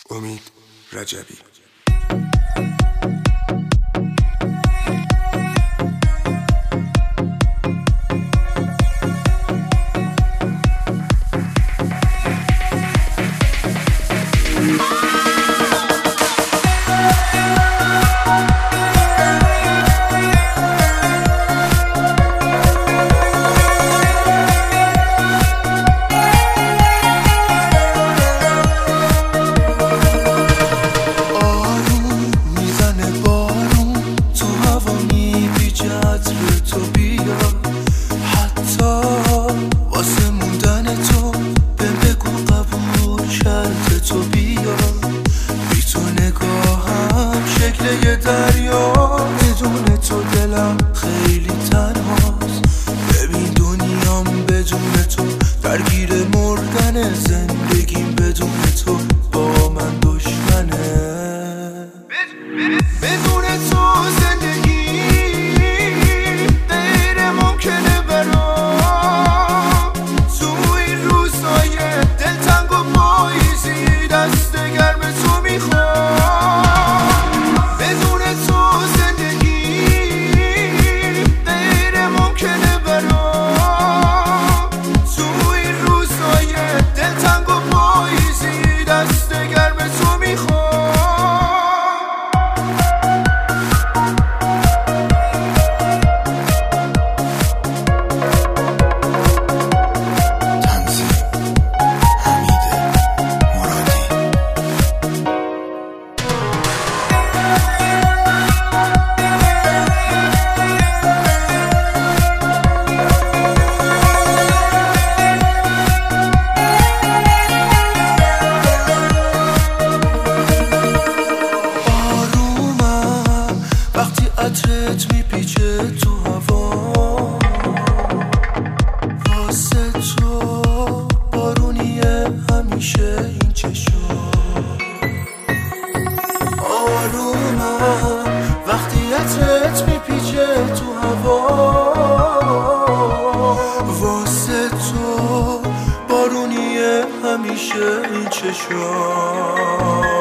امید رجبی. یه دریا بدون تو دلم خیلی تنهاست. ببین دنیام بدون تو درگیر مردن، زندگیم بدون تو با من دشمنه. بدون تو زندگی غیر ممکنه برام. تو این روزهای دلتنگ و پاییزی دست گرم تو میخوام. عطرت میپیچه تو هوا، واسه تو بارونیه همیشه این چشم. آرومم وقتی عطرت میپیچه تو هوا، واسه تو بارونیه همیشه این چشم.